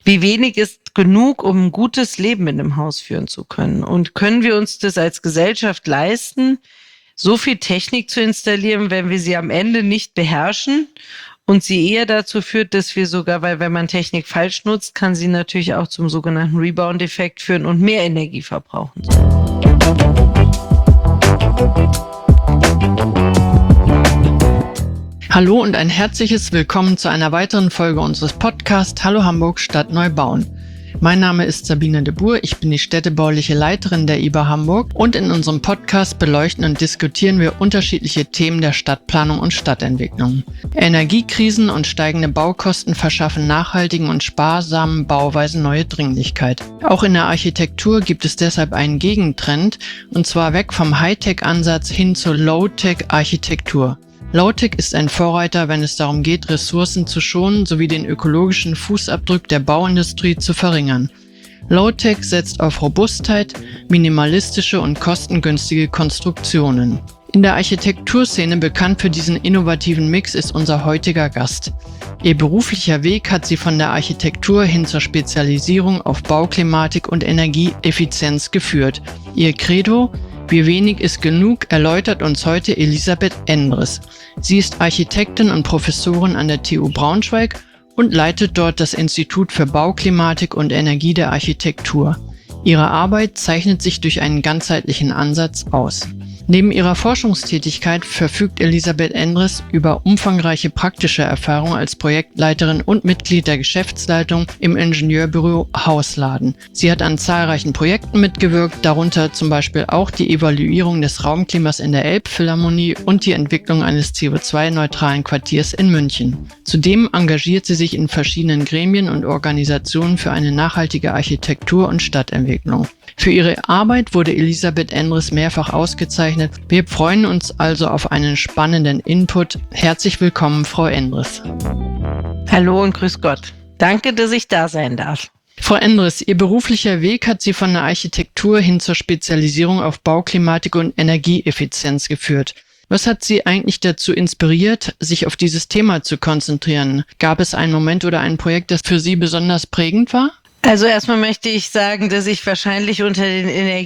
Wie wenig ist genug, um ein gutes Leben in einem Haus führen zu können? Und können wir uns das als Gesellschaft leisten, so viel Technik zu installieren, wenn wir sie am Ende nicht beherrschen und sie eher dazu führt, dass wir sogar, weil wenn man Technik falsch nutzt, kann sie natürlich auch zum sogenannten Rebound-Effekt führen und mehr Energie verbrauchen. Hallo und ein herzliches Willkommen zu einer weiteren Folge unseres Podcasts Hallo Hamburg Stadt neu bauen. Mein Name ist Sabine de Boer, ich bin die städtebauliche Leiterin der IBA Hamburg und in unserem Podcast beleuchten und diskutieren wir unterschiedliche Themen der Stadtplanung und Stadtentwicklung. Energiekrisen und steigende Baukosten verschaffen nachhaltigen und sparsamen Bauweisen neue Dringlichkeit. Auch in der Architektur gibt es deshalb einen Gegentrend, und zwar weg vom Hightech-Ansatz hin zur Low-Tech-Architektur. Low-Tech ist ein Vorreiter, wenn es darum geht, Ressourcen zu schonen sowie den ökologischen Fußabdruck der Bauindustrie zu verringern. Low-Tech setzt auf Robustheit, minimalistische und kostengünstige Konstruktionen. In der Architekturszene bekannt für diesen innovativen Mix ist unser heutiger Gast. Ihr beruflicher Weg hat sie von der Architektur hin zur Spezialisierung auf Bauklimatik und Energieeffizienz geführt. Ihr Credo: Wie wenig ist genug, erläutert uns heute Elisabeth Endres. Sie ist Architektin und Professorin an der TU Braunschweig und leitet dort das Institut für Bauklimatik und Energie der Architektur. Ihre Arbeit zeichnet sich durch einen ganzheitlichen Ansatz aus. Neben ihrer Forschungstätigkeit verfügt Elisabeth Endres über umfangreiche praktische Erfahrung als Projektleiterin und Mitglied der Geschäftsleitung im Ingenieurbüro Hausladen. Sie hat an zahlreichen Projekten mitgewirkt, darunter zum Beispiel auch die Evaluierung des Raumklimas in der Elbphilharmonie und die Entwicklung eines CO2-neutralen Quartiers in München. Zudem engagiert sie sich in verschiedenen Gremien und Organisationen für eine nachhaltige Architektur und Stadtentwicklung. Für ihre Arbeit wurde Elisabeth Endres mehrfach ausgezeichnet. Wir freuen uns also auf einen spannenden Input. Herzlich willkommen, Frau Endres. Hallo und grüß Gott. Danke, dass ich da sein darf. Frau Endres, Ihr beruflicher Weg hat Sie von der Architektur hin zur Spezialisierung auf Bauklimatik und Energieeffizienz geführt. Was hat Sie eigentlich dazu inspiriert, sich auf dieses Thema zu konzentrieren? Gab es einen Moment oder ein Projekt, das für Sie besonders prägend war? Also erstmal möchte ich sagen, dass ich wahrscheinlich unter den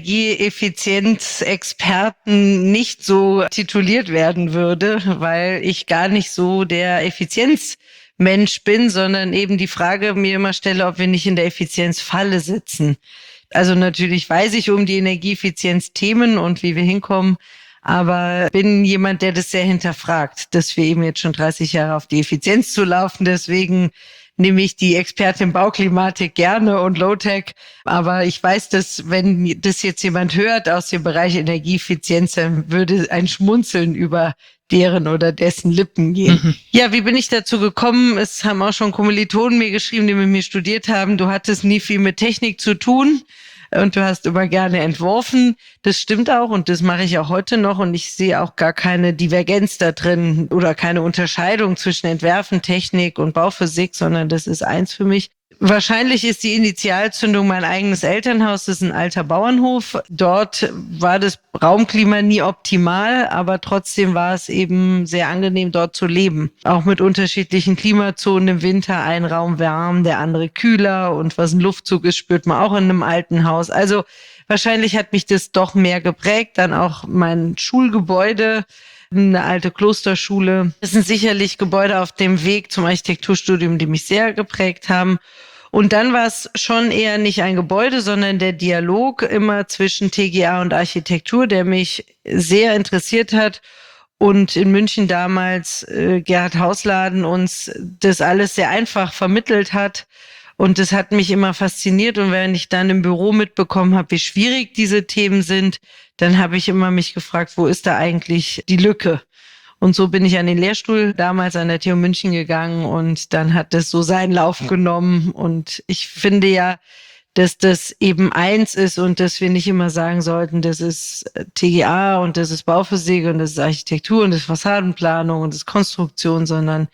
Energieeffizienzexperten nicht so tituliert werden würde, weil ich gar nicht so der Effizienzmensch bin, sondern eben die Frage mir immer stelle, ob wir nicht in der Effizienzfalle sitzen. Also natürlich weiß ich um die Energieeffizienzthemen und wie wir hinkommen, aber bin jemand, der das sehr hinterfragt, dass wir eben jetzt schon 30 Jahre auf die Effizienz zu laufen, deswegen nehme ich die Expertin Bauklimatik gerne und Low-Tech. Aber ich weiß, dass wenn das jetzt jemand hört aus dem Bereich Energieeffizienz, dann würde ein Schmunzeln über deren oder dessen Lippen gehen. Ja, wie bin ich dazu gekommen? Es haben auch schon Kommilitonen mir geschrieben, die mit mir studiert haben. Du hattest nie viel mit Technik zu tun und du hast immer gerne entworfen. Das stimmt auch und das mache ich auch heute noch und ich sehe auch gar keine Divergenz da drin oder keine Unterscheidung zwischen Entwerfen, Technik und Bauphysik, sondern das ist eins für mich. Wahrscheinlich ist die Initialzündung mein eigenes Elternhaus, das ist ein alter Bauernhof. Dort war das Raumklima nie optimal, aber trotzdem war es eben sehr angenehm, dort zu leben. Auch mit unterschiedlichen Klimazonen im Winter, ein Raum warm, der andere kühler und was ein Luftzug ist, spürt man auch in einem alten Haus. Also wahrscheinlich hat mich das doch mehr geprägt, dann auch mein Schulgebäude. Eine alte Klosterschule. Das sind sicherlich Gebäude auf dem Weg zum Architekturstudium, die mich sehr geprägt haben. Und dann war es schon eher nicht ein Gebäude, sondern der Dialog immer zwischen TGA und Architektur, der mich sehr interessiert hat. Und in München damals Gerhard Hausladen uns das alles sehr einfach vermittelt hat. Und das hat mich immer fasziniert. Und wenn ich dann im Büro mitbekommen habe, wie schwierig diese Themen sind, dann habe ich immer mich gefragt, wo ist da eigentlich die Lücke? Und so bin ich an den Lehrstuhl damals an der TU München gegangen und dann hat das so seinen Lauf genommen. Und ich finde ja, dass das eben eins ist und dass wir nicht immer sagen sollten, das ist TGA und das ist Bauphysik und das ist Architektur und das ist Fassadenplanung und das ist Konstruktion, sondern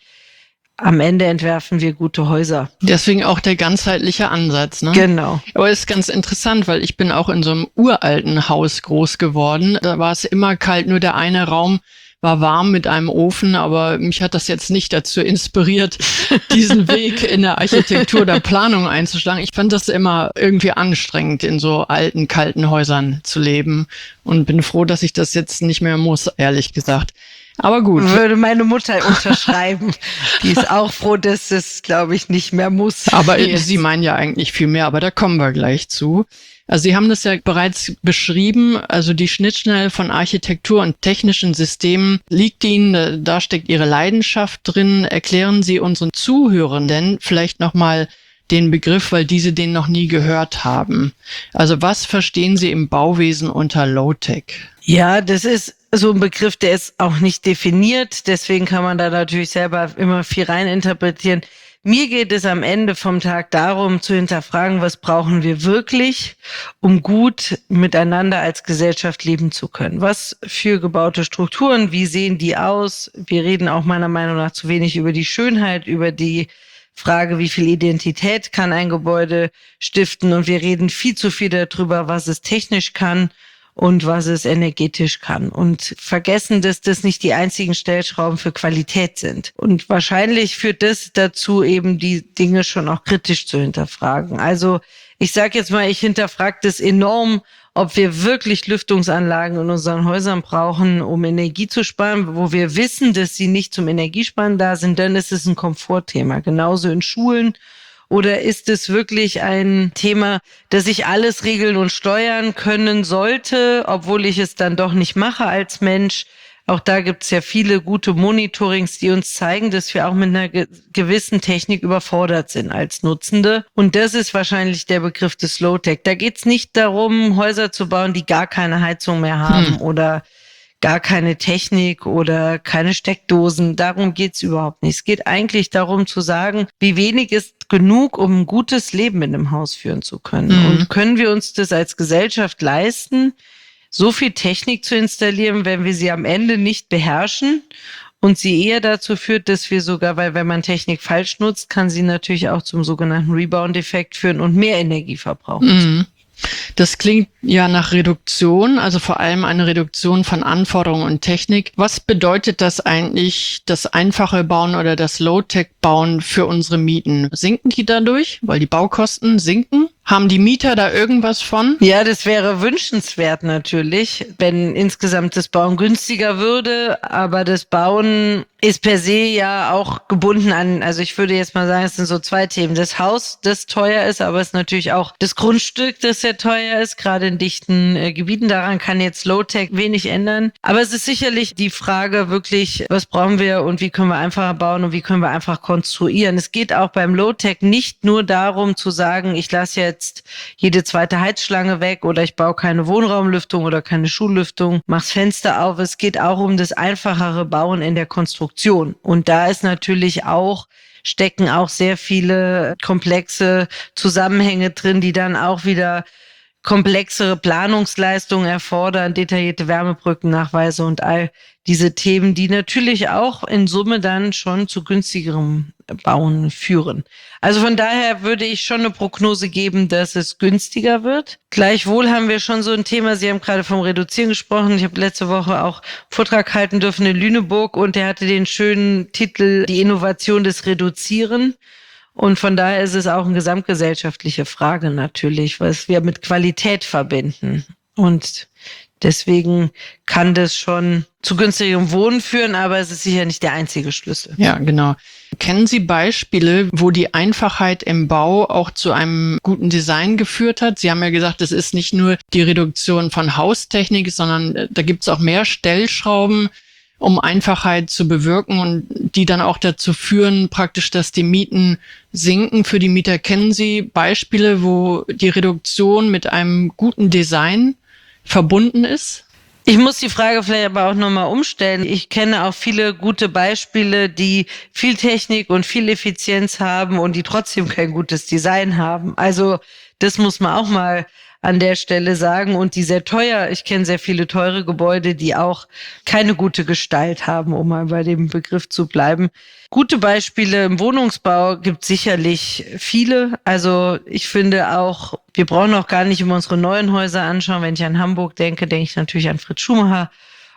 am Ende entwerfen wir gute Häuser. Deswegen auch der ganzheitliche Ansatz, ne? Genau. Aber es ist ganz interessant, weil ich bin auch in so einem uralten Haus groß geworden. Da war es immer kalt, nur der eine Raum war warm mit einem Ofen, aber mich hat das jetzt nicht dazu inspiriert, diesen Weg in der Architektur der Planung einzuschlagen. Ich fand das immer irgendwie anstrengend, in so alten, kalten Häusern zu leben und bin froh, dass ich das jetzt nicht mehr muss, ehrlich gesagt. Aber gut. Würde meine Mutter unterschreiben. Die ist auch froh, dass es, glaube ich, nicht mehr muss. Aber Sie meinen ja eigentlich viel mehr, aber da kommen wir gleich zu. Also Sie haben das ja bereits beschrieben, also die Schnittstelle von Architektur und technischen Systemen liegt Ihnen, da steckt Ihre Leidenschaft drin. Erklären Sie unseren Zuhörenden vielleicht nochmal den Begriff, weil diese den noch nie gehört haben. Also was verstehen Sie im Bauwesen unter Low-Tech? Ja, das ist so ein Begriff, der ist auch nicht definiert. Deswegen kann man da natürlich selber immer viel reininterpretieren. Mir geht es am Ende vom Tag darum, zu hinterfragen, was brauchen wir wirklich, um gut miteinander als Gesellschaft leben zu können. Was für gebaute Strukturen, wie sehen die aus? Wir reden auch meiner Meinung nach zu wenig über die Schönheit, über die Frage, wie viel Identität kann ein Gebäude stiften. Und wir reden viel zu viel darüber, was es technisch kann und was es energetisch kann. Und vergessen, dass das nicht die einzigen Stellschrauben für Qualität sind. Und wahrscheinlich führt das dazu, eben die Dinge schon auch kritisch zu hinterfragen. Also ich sage jetzt mal, ich hinterfrage das enorm, ob wir wirklich Lüftungsanlagen in unseren Häusern brauchen, um Energie zu sparen, wo wir wissen, dass sie nicht zum Energiesparen da sind, dann ist es ein Komfortthema. Genauso in Schulen. Oder ist es wirklich ein Thema, dass ich alles regeln und steuern können sollte, obwohl ich es dann doch nicht mache als Mensch? Auch da gibt es ja viele gute Monitorings, die uns zeigen, dass wir auch mit einer gewissen Technik überfordert sind als Nutzende. Und das ist wahrscheinlich der Begriff des Low-Tech. Da geht es nicht darum, Häuser zu bauen, die gar keine Heizung mehr haben oder gar keine Technik oder keine Steckdosen. Darum geht's überhaupt nicht. Es geht eigentlich darum zu sagen, wie wenig ist genug, um ein gutes Leben in einem Haus führen zu können. Und können wir uns das als Gesellschaft leisten, so viel Technik zu installieren, wenn wir sie am Ende nicht beherrschen und sie eher dazu führt, dass wir sogar, weil wenn man Technik falsch nutzt, kann sie natürlich auch zum sogenannten Rebound-Effekt führen und mehr Energie verbrauchen. Das klingt ja nach Reduktion, also vor allem eine Reduktion von Anforderungen und Technik. Was bedeutet das eigentlich, das einfache Bauen oder das Low-Tech-Bauen für unsere Mieten? Sinken die dadurch, weil die Baukosten sinken? Haben die Mieter da irgendwas von? Ja, das wäre wünschenswert natürlich, wenn insgesamt das Bauen günstiger würde. Aber das Bauen ist per se ja auch gebunden an, also ich würde jetzt mal sagen, es sind so zwei Themen. Das Haus, das teuer ist, aber es ist natürlich auch das Grundstück, das sehr teuer ist, gerade in dichten Gebieten. Daran kann jetzt Low-Tech wenig ändern. Aber es ist sicherlich die Frage wirklich, was brauchen wir und wie können wir einfacher bauen und wie können wir einfach konstruieren. Es geht auch beim Low-Tech nicht nur darum zu sagen, ich lasse jetzt jede zweite Heizschlange weg oder ich baue keine Wohnraumlüftung oder keine Schullüftung, mach's Fenster auf. Es geht auch um das einfachere Bauen in der Konstruktion. Und da ist natürlich stecken auch sehr viele komplexe Zusammenhänge drin, die dann auch wieder komplexere Planungsleistungen erfordern, detaillierte Wärmebrückennachweise und all diese Themen, die natürlich auch in Summe dann schon zu günstigerem Bauen führen. Also von daher würde ich schon eine Prognose geben, dass es günstiger wird. Gleichwohl haben wir schon so ein Thema, Sie haben gerade vom Reduzieren gesprochen. Ich habe letzte Woche auch einen Vortrag halten dürfen in Lüneburg und der hatte den schönen Titel Die Innovation des Reduzieren. Und von daher ist es auch eine gesamtgesellschaftliche Frage natürlich, was wir mit Qualität verbinden. Und deswegen kann das schon zu günstigerem Wohnen führen, aber es ist sicher nicht der einzige Schlüssel. Ja, genau. Kennen Sie Beispiele, wo die Einfachheit im Bau auch zu einem guten Design geführt hat? Sie haben ja gesagt, es ist nicht nur die Reduktion von Haustechnik, sondern da gibt es auch mehr Stellschrauben, um Einfachheit zu bewirken und die dann auch dazu führen, praktisch, dass die Mieten sinken. Für die Mieter kennen Sie Beispiele, wo die Reduktion mit einem guten Design verbunden ist? Ich muss die Frage vielleicht aber auch nochmal umstellen. Ich kenne auch viele gute Beispiele, die viel Technik und viel Effizienz haben und die trotzdem kein gutes Design haben. Also das muss man auch mal an der Stelle sagen. Und die sehr teuer, ich kenne sehr viele teure Gebäude, die auch keine gute Gestalt haben, um mal bei dem Begriff zu bleiben. Gute Beispiele im Wohnungsbau gibt sicherlich viele. Also ich finde auch, wir brauchen auch gar nicht immer unsere neuen Häuser anschauen. Wenn ich an Hamburg denke, denke ich natürlich an Fritz Schumacher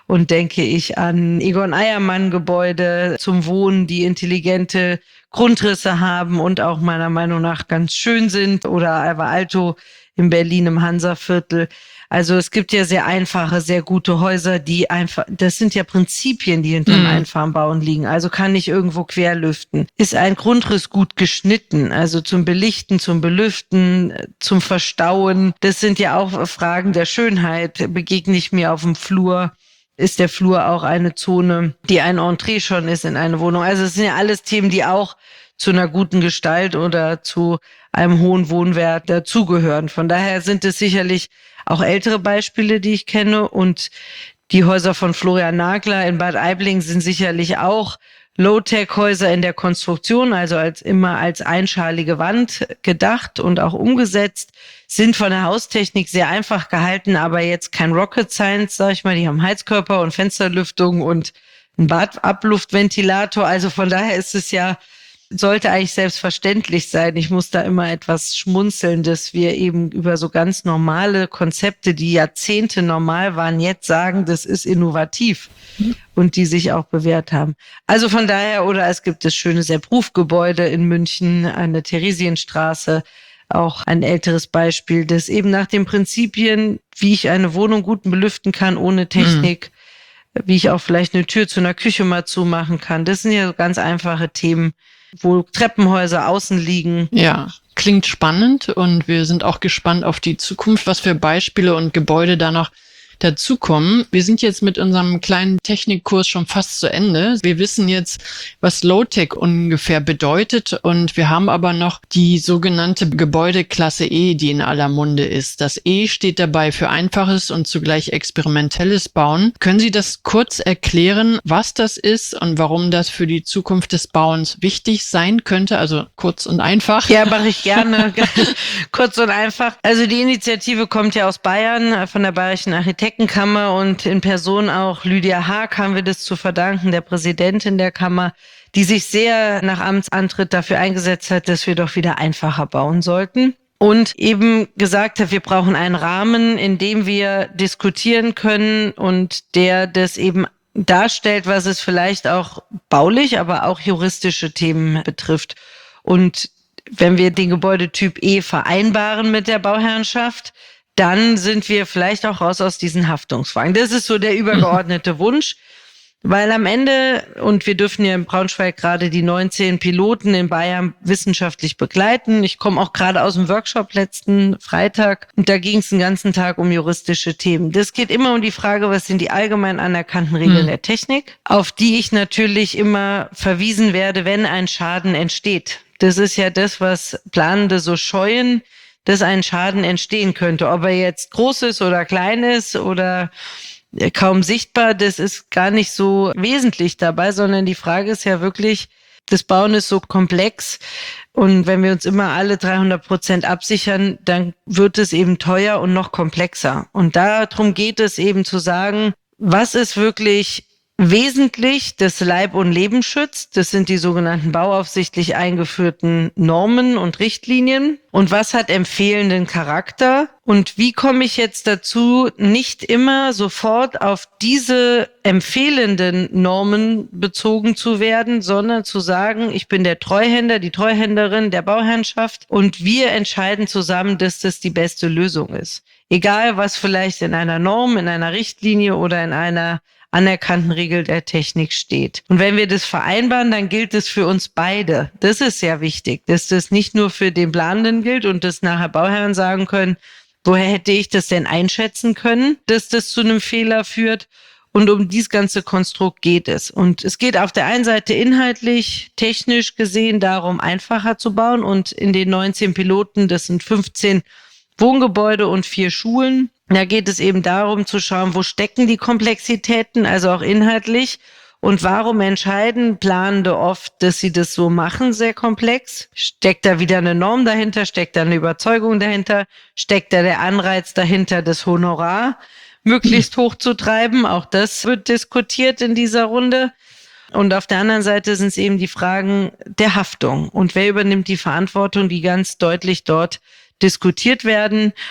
und denke ich an Egon Eiermann-Gebäude zum Wohnen, die intelligente Grundrisse haben und auch meiner Meinung nach ganz schön sind, oder Alvar Aalto in Berlin im Hansaviertel. Also es gibt ja sehr einfache, sehr gute Häuser, die einfach, das sind ja Prinzipien, die hinterm einfachen Bauen liegen. Also kann nicht irgendwo querlüften. Ist ein Grundriss gut geschnitten, also zum Belichten, zum Belüften, zum Verstauen. Das sind ja auch Fragen der Schönheit. Begegne ich mir auf dem Flur? Ist der Flur auch eine Zone, die ein Entree schon ist in eine Wohnung? Also es sind ja alles Themen, die auch zu einer guten Gestalt oder zu einem hohen Wohnwert dazugehören. Von daher sind es sicherlich auch ältere Beispiele, die ich kenne. Und die Häuser von Florian Nagler in Bad Aibling sind sicherlich auch Low-Tech-Häuser in der Konstruktion, also als einschalige Wand gedacht und auch umgesetzt, sind von der Haustechnik sehr einfach gehalten, aber jetzt kein Rocket Science, sag ich mal. Die haben Heizkörper und Fensterlüftung und einen Badabluftventilator. Also von daher ist es ja, sollte eigentlich selbstverständlich sein. Ich muss da immer etwas schmunzeln, dass wir eben über so ganz normale Konzepte, die Jahrzehnte normal waren, jetzt sagen, das ist innovativ und die sich auch bewährt haben. Also von daher, oder es gibt das schöne Sepp-Ruf-Gebäude in München an der Theresienstraße, auch ein älteres Beispiel, das eben nach den Prinzipien, wie ich eine Wohnung gut belüften kann ohne Technik, wie ich auch vielleicht eine Tür zu einer Küche mal zumachen kann. Das sind ja so ganz einfache Themen, wo Treppenhäuser außen liegen. Ja, klingt spannend und wir sind auch gespannt auf die Zukunft, was für Beispiele und Gebäude da noch dazukommen. Wir sind jetzt mit unserem kleinen Technikkurs schon fast zu Ende. Wir wissen jetzt, was Low-Tech ungefähr bedeutet und wir haben aber noch die sogenannte Gebäudeklasse E, die in aller Munde ist. Das E steht dabei für einfaches und zugleich experimentelles Bauen. Können Sie das kurz erklären, was das ist und warum das für die Zukunft des Bauens wichtig sein könnte? Also kurz und einfach. Ja, mache ich gerne. Kurz und einfach. Also die Initiative kommt ja aus Bayern, von der Bayerischen Architektenkammer, und in Person auch Lydia Haag haben wir das zu verdanken, der Präsidentin der Kammer, die sich sehr nach Amtsantritt dafür eingesetzt hat, dass wir doch wieder einfacher bauen sollten. Und eben gesagt hat, wir brauchen einen Rahmen, in dem wir diskutieren können und der das eben darstellt, was es vielleicht auch baulich, aber auch juristische Themen betrifft. Und wenn wir den Gebäudetyp E vereinbaren mit der Bauherrenschaft, dann sind wir vielleicht auch raus aus diesen Haftungsfragen. Das ist so der übergeordnete Wunsch, weil am Ende, und wir dürfen ja in Braunschweig gerade die 19 Piloten in Bayern wissenschaftlich begleiten. Ich komme auch gerade aus dem Workshop letzten Freitag und da ging es den ganzen Tag um juristische Themen. Das geht immer um die Frage, was sind die allgemein anerkannten Regeln der Technik, auf die ich natürlich immer verwiesen werde, wenn ein Schaden entsteht. Das ist ja das, was Planende so scheuen, dass ein Schaden entstehen könnte. Ob er jetzt groß ist oder klein ist oder kaum sichtbar, das ist gar nicht so wesentlich dabei, sondern die Frage ist ja wirklich, das Bauen ist so komplex und wenn wir uns immer alle 300% absichern, dann wird es eben teuer und noch komplexer. Und darum geht es eben zu sagen, was ist wirklich wesentlich das Leib und Leben schützt. Das sind die sogenannten bauaufsichtlich eingeführten Normen und Richtlinien. Und was hat empfehlenden Charakter? Und wie komme ich jetzt dazu, nicht immer sofort auf diese empfehlenden Normen bezogen zu werden, sondern zu sagen, ich bin der Treuhänder, die Treuhänderin der Bauherrenschaft und wir entscheiden zusammen, dass das die beste Lösung ist. Egal, was vielleicht in einer Norm, in einer Richtlinie oder in einer anerkannten Regel der Technik steht. Und wenn wir das vereinbaren, dann gilt es für uns beide. Das ist sehr wichtig, dass das nicht nur für den Planenden gilt und dass nachher Bauherren sagen können, woher hätte ich das denn einschätzen können, dass das zu einem Fehler führt? Und um dieses ganze Konstrukt geht es. Und es geht auf der einen Seite inhaltlich, technisch gesehen darum, einfacher zu bauen. Und in den 19 Piloten, das sind 15 Wohngebäude und 4 Schulen, da geht es eben darum zu schauen, wo stecken die Komplexitäten, also auch inhaltlich. Und warum entscheiden Planende oft, dass sie das so machen, sehr komplex? Steckt da wieder eine Norm dahinter? Steckt da eine Überzeugung dahinter? Steckt da der Anreiz dahinter, das Honorar möglichst hoch zu treiben? Auch das wird diskutiert in dieser Runde. Und auf der anderen Seite sind es eben die Fragen der Haftung. Und wer übernimmt die Verantwortung, die ganz deutlich dort diskutiert werden?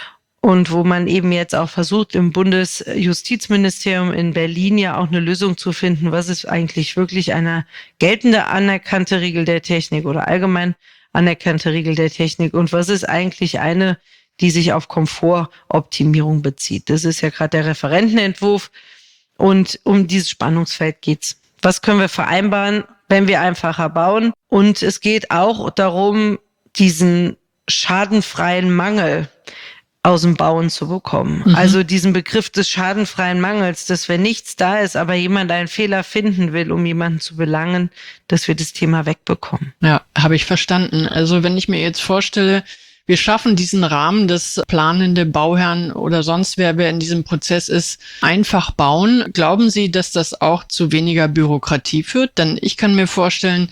und wo man eben jetzt auch versucht, im Bundesjustizministerium in Berlin ja auch eine Lösung zu finden, was ist eigentlich wirklich eine geltende anerkannte Regel der Technik oder allgemein anerkannte Regel der Technik und was ist eigentlich eine, die sich auf Komfortoptimierung bezieht. Das ist ja gerade der Referentenentwurf und um dieses Spannungsfeld geht's. Was können wir vereinbaren, wenn wir einfacher bauen? Und es geht auch darum, diesen schadenfreien Mangel aus dem Bauen zu bekommen. Also diesen Begriff des schadenfreien Mangels, dass wenn nichts da ist, aber jemand einen Fehler finden will, um jemanden zu belangen, dass wir das Thema wegbekommen. Ja, habe ich verstanden. Also wenn ich mir jetzt vorstelle, wir schaffen diesen Rahmen, dass planende Bauherren oder sonst wer in diesem Prozess ist, einfach bauen. Glauben Sie, dass das auch zu weniger Bürokratie führt? Denn ich kann mir vorstellen,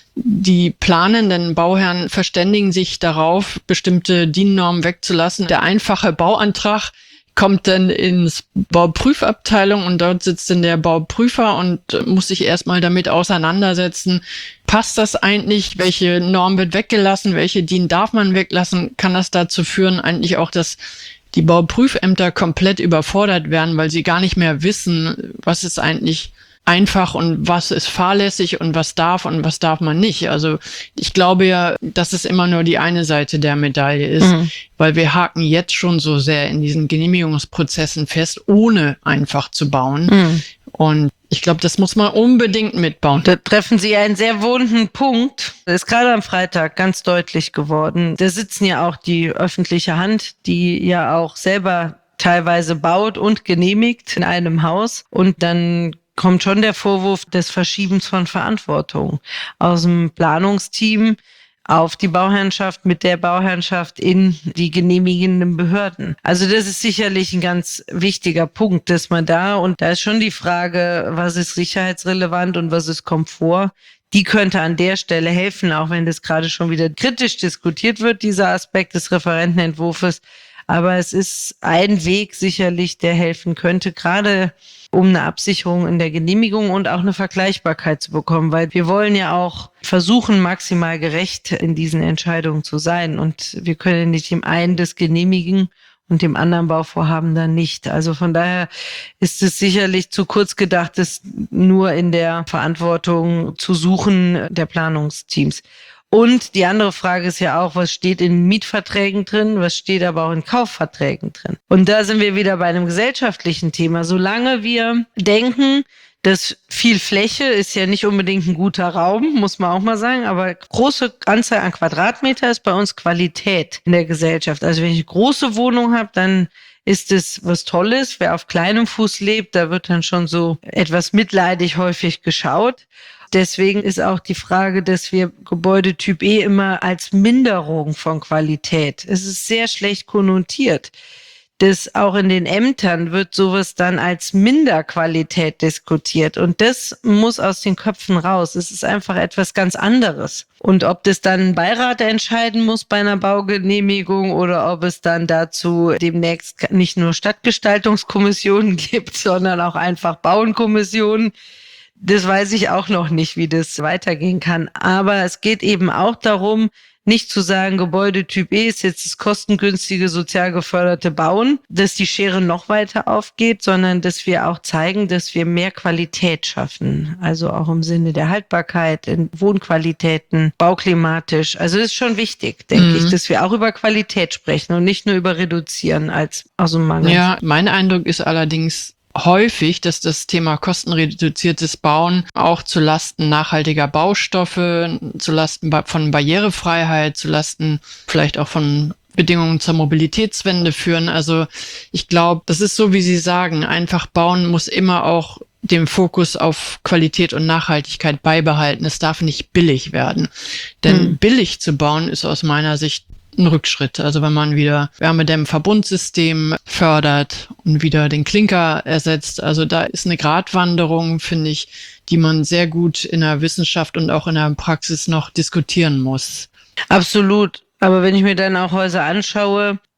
die planenden Bauherren verständigen sich darauf, bestimmte DIN-Normen wegzulassen. Der einfache Bauantrag kommt dann ins Bauprüfabteilung und dort sitzt dann der Bauprüfer und muss sich erstmal damit auseinandersetzen. Passt das eigentlich? Welche Norm wird weggelassen? Welche DIN darf man weglassen? Kann das dazu führen eigentlich auch, dass die Bauprüfämter komplett überfordert werden, weil sie gar nicht mehr wissen, was ist eigentlich einfach und was ist fahrlässig und was darf man nicht. Also ich glaube ja, dass es immer nur die eine Seite der Medaille ist, weil wir haken jetzt schon so sehr in diesen Genehmigungsprozessen fest, ohne einfach zu bauen. Und ich glaube, das muss man unbedingt mitbauen. Da treffen Sie einen sehr wunden Punkt. Das ist gerade am Freitag ganz deutlich geworden. Da sitzen ja auch die öffentliche Hand, die ja auch selber teilweise baut und genehmigt in einem Haus. Und dann kommt schon der Vorwurf des Verschiebens von Verantwortung aus dem Planungsteam auf die Bauherrschaft, mit der Bauherrschaft in die genehmigenden Behörden. Also das ist sicherlich ein ganz wichtiger Punkt, dass man und da ist schon die Frage, was ist sicherheitsrelevant und was ist Komfort, die könnte an der Stelle helfen, auch wenn das gerade schon wieder kritisch diskutiert wird, dieser Aspekt des Referentenentwurfs. Aber es ist ein Weg sicherlich, der helfen könnte, gerade um eine Absicherung in der Genehmigung und auch eine Vergleichbarkeit zu bekommen, weil wir wollen ja auch versuchen, maximal gerecht in diesen Entscheidungen zu sein und wir können nicht dem einen das genehmigen und dem anderen Bauvorhaben dann nicht. Also von daher ist es sicherlich zu kurz gedacht, es nur in der Verantwortung zu suchen der Planungsteams. Und die andere Frage ist ja auch, was steht in Mietverträgen drin, was steht aber auch in Kaufverträgen drin. Und da sind wir wieder bei einem gesellschaftlichen Thema. Solange wir denken, dass viel Fläche ist ja nicht unbedingt ein guter Raum, muss man auch mal sagen, aber große Anzahl an Quadratmeter ist bei uns Qualität in der Gesellschaft. Also wenn ich eine große Wohnung habe, dann ist es was Tolles. Wer auf kleinem Fuß lebt, da wird dann schon so etwas mitleidig häufig geschaut. Deswegen ist auch die Frage, dass wir Gebäudetyp E immer als Minderung von Qualität, es ist sehr schlecht konnotiert. Das auch in den Ämtern wird sowas dann als Minderqualität diskutiert. Und das muss aus den Köpfen raus. Es ist einfach etwas ganz anderes. Und ob das dann ein Beirat entscheiden muss bei einer Baugenehmigung oder ob es dann dazu demnächst nicht nur Stadtgestaltungskommissionen gibt, sondern auch einfach Bauenkommissionen, das weiß ich auch noch nicht, wie das weitergehen kann. Aber es geht eben auch darum, nicht zu sagen, Gebäudetyp E ist jetzt das kostengünstige, sozial geförderte Bauen, dass die Schere noch weiter aufgeht, sondern dass wir auch zeigen, dass wir mehr Qualität schaffen. Also auch im Sinne der Haltbarkeit, in Wohnqualitäten, bauklimatisch. Also das ist schon wichtig, denke ich, dass wir auch über Qualität sprechen und nicht nur über Reduzieren als aus dem Mangel. Ja, mein Eindruck ist allerdings häufig, dass das Thema kostenreduziertes Bauen auch zu Lasten nachhaltiger Baustoffe, zu Lasten von Barrierefreiheit, zu Lasten vielleicht auch von Bedingungen zur Mobilitätswende führen. Also ich glaube, das ist so, wie Sie sagen, einfach bauen muss immer auch den Fokus auf Qualität und Nachhaltigkeit beibehalten. Es darf nicht billig werden. Denn billig zu bauen ist aus meiner Sicht ein Rückschritt. Also wenn man wieder Wärmedämmverbundsystem fördert und wieder den Klinker ersetzt, also da ist eine Gratwanderung, finde ich, die man sehr gut in der Wissenschaft und auch in der Praxis noch diskutieren muss. Absolut. Aber wenn ich mir dann auch Häuser anschaue,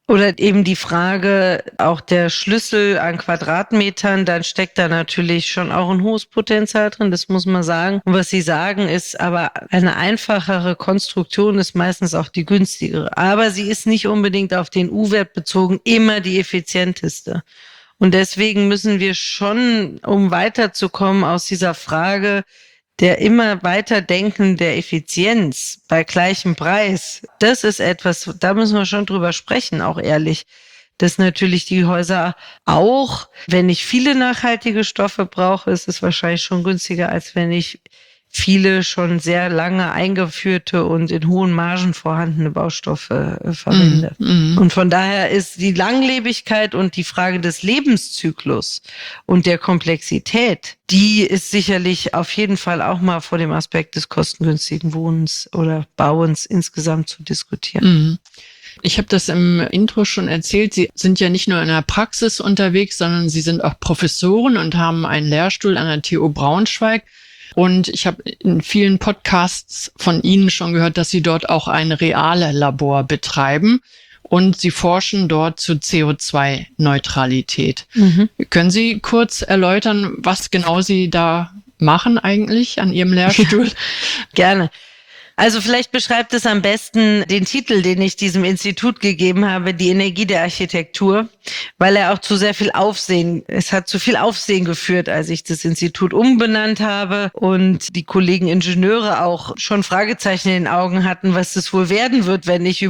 Oder eben die Frage, auch der Schlüssel an Quadratmetern, dann steckt da natürlich schon auch ein hohes Potenzial drin, das muss man sagen. Und was Sie sagen, ist aber eine einfachere Konstruktion ist meistens auch die günstigere. Aber sie ist nicht unbedingt auf den U-Wert bezogen immer die effizienteste. Und deswegen müssen wir schon, um weiterzukommen aus dieser Frage, der immer weiter Denken der Effizienz bei gleichem Preis, das ist etwas, da müssen wir schon drüber sprechen, auch ehrlich, dass natürlich die Häuser auch, wenn ich viele nachhaltige Stoffe brauche, ist es wahrscheinlich schon günstiger, als wenn ich viele schon sehr lange eingeführte und in hohen Margen vorhandene Baustoffe verwende. Und von daher ist die Langlebigkeit und die Frage des Lebenszyklus und der Komplexität, die ist sicherlich auf jeden Fall auch mal vor dem Aspekt des kostengünstigen Wohnens oder Bauens insgesamt zu diskutieren. Ich habe das im Intro schon erzählt. Sie sind ja nicht nur in der Praxis unterwegs, sondern Sie sind auch Professoren und haben einen Lehrstuhl an der TU Braunschweig. Und ich habe in vielen Podcasts von Ihnen schon gehört, dass Sie dort auch ein Reallabor betreiben und Sie forschen dort zu CO2-Neutralität. Können Sie kurz erläutern, was genau Sie da machen eigentlich an Ihrem Lehrstuhl? Gerne. Also vielleicht beschreibt es am besten den Titel, den ich diesem Institut gegeben habe, die Energie der Architektur, weil er auch es hat zu viel Aufsehen geführt, als ich das Institut umbenannt habe und die Kollegen Ingenieure auch schon Fragezeichen in den Augen hatten, was das wohl werden wird, wenn ich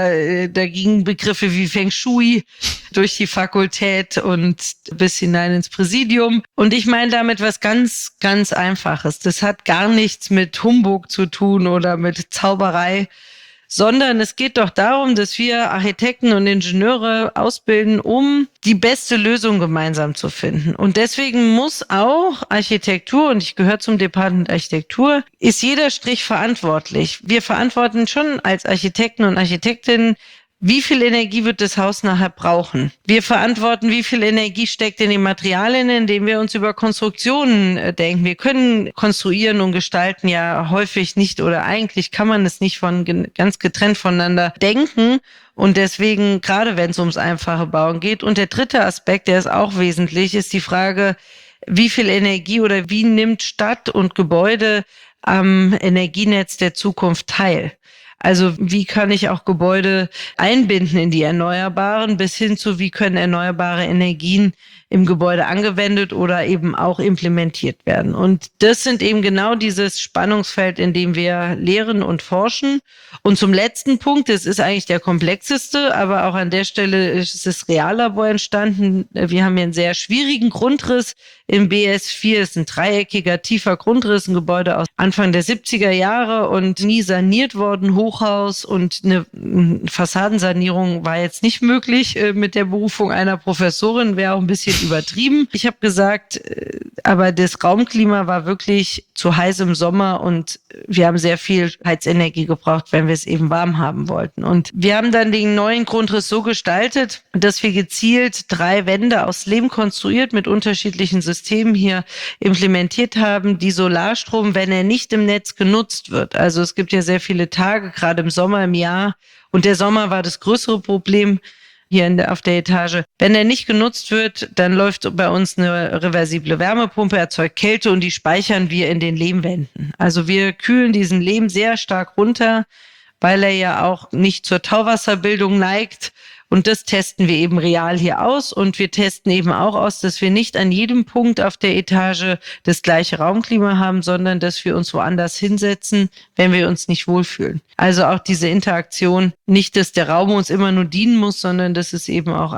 da gingen Begriffe wie Feng Shui durch die Fakultät und bis hinein ins Präsidium. Und ich meine damit was ganz, ganz Einfaches. Das hat gar nichts mit Humbug zu tun oder mit Zauberei, sondern es geht doch darum, dass wir Architekten und Ingenieure ausbilden, um die beste Lösung gemeinsam zu finden. Und deswegen muss auch Architektur, und ich gehöre zum Department Architektur, ist jeder Strich verantwortlich. Wir verantworten schon als Architekten und Architektinnen, wie viel Energie wird das Haus nachher brauchen? Wir verantworten, wie viel Energie steckt in den Materialien, indem wir uns über Konstruktionen denken. Wir können konstruieren und gestalten ja häufig nicht oder eigentlich kann man es nicht ganz getrennt voneinander denken. Und deswegen, gerade wenn es ums einfache Bauen geht. Und der dritte Aspekt, der ist auch wesentlich, ist die Frage, wie viel Energie oder wie nimmt Stadt und Gebäude am Energienetz der Zukunft teil? Also wie kann ich auch Gebäude einbinden in die Erneuerbaren bis hin zu, wie können erneuerbare Energien im Gebäude angewendet oder eben auch implementiert werden. Und das sind eben genau dieses Spannungsfeld, in dem wir lehren und forschen. Und zum letzten Punkt, das ist eigentlich der komplexeste, aber auch an der Stelle ist das Reallabor entstanden. Wir haben hier einen sehr schwierigen Grundriss im BS4. Es ist ein dreieckiger, tiefer Grundriss, ein Gebäude aus Anfang der 70er Jahre und nie saniert worden, Hochhaus, und eine Fassadensanierung war jetzt nicht möglich mit der Berufung einer Professorin, wäre auch ein bisschen übertrieben. Ich habe gesagt, aber das Raumklima war wirklich zu heiß im Sommer und wir haben sehr viel Heizenergie gebraucht, wenn wir es eben warm haben wollten. Und wir haben dann den neuen Grundriss so gestaltet, dass wir gezielt 3 Wände aus Lehm konstruiert mit unterschiedlichen Systemen hier implementiert haben, die Solarstrom, wenn er nicht im Netz genutzt wird. Also es gibt ja sehr viele Tage, gerade im Sommer im Jahr, und der Sommer war das größere Problem hier auf der Etage. Wenn er nicht genutzt wird, dann läuft bei uns eine reversible Wärmepumpe, erzeugt Kälte und die speichern wir in den Lehmwänden. Also wir kühlen diesen Lehm sehr stark runter, weil er ja auch nicht zur Tauwasserbildung neigt. Und das testen wir eben real hier aus. Und wir testen eben auch aus, dass wir nicht an jedem Punkt auf der Etage das gleiche Raumklima haben, sondern dass wir uns woanders hinsetzen, wenn wir uns nicht wohlfühlen. Also auch diese Interaktion, nicht, dass der Raum uns immer nur dienen muss, sondern dass es eben auch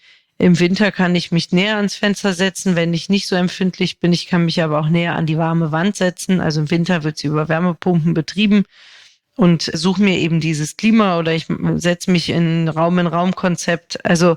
im Winter kann ich mich näher ans Fenster setzen, wenn ich nicht so empfindlich bin. Ich kann mich aber auch näher an die warme Wand setzen. Also im Winter wird sie über Wärmepumpen betrieben. Und suche mir eben dieses Klima oder ich setze mich in Raum-in-Raum-Konzept. Also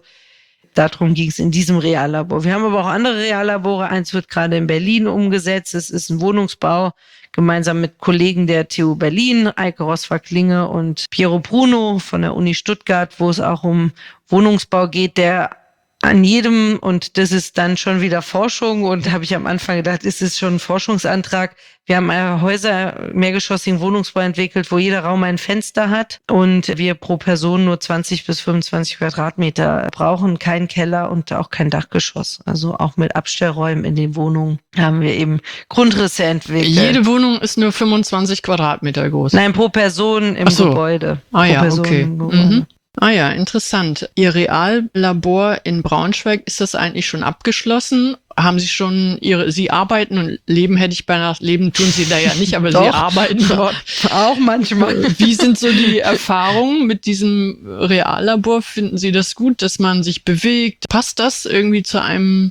darum ging es in diesem Reallabor. Wir haben aber auch andere Reallabore. Eins wird gerade in Berlin umgesetzt. Es ist ein Wohnungsbau gemeinsam mit Kollegen der TU Berlin, Eike Roswag-Klinge und Piero Bruno von der Uni Stuttgart, wo es auch um Wohnungsbau geht, der an jedem, und das ist dann schon wieder Forschung, und da habe ich am Anfang gedacht, ist es schon ein Forschungsantrag. Wir haben Häuser, mehrgeschossigen Wohnungsbau entwickelt, wo jeder Raum ein Fenster hat und wir pro Person nur 20 bis 25 Quadratmeter brauchen, keinen Keller und auch kein Dachgeschoss. Also auch mit Abstellräumen in den Wohnungen haben wir eben Grundrisse entwickelt. Jede Wohnung ist nur 25 Quadratmeter groß? Nein, pro Person im Gebäude. Ah ja, Person okay. im Gebäude. Ah ja, interessant. Ihr Reallabor in Braunschweig, ist das eigentlich schon abgeschlossen? Haben Sie schon Sie arbeiten und leben, hätte ich beinahe, leben tun Sie da ja nicht, aber Sie arbeiten dort. Auch manchmal. Wie sind so die Erfahrungen mit diesem Reallabor? Finden Sie das gut, dass man sich bewegt? Passt das irgendwie zu einem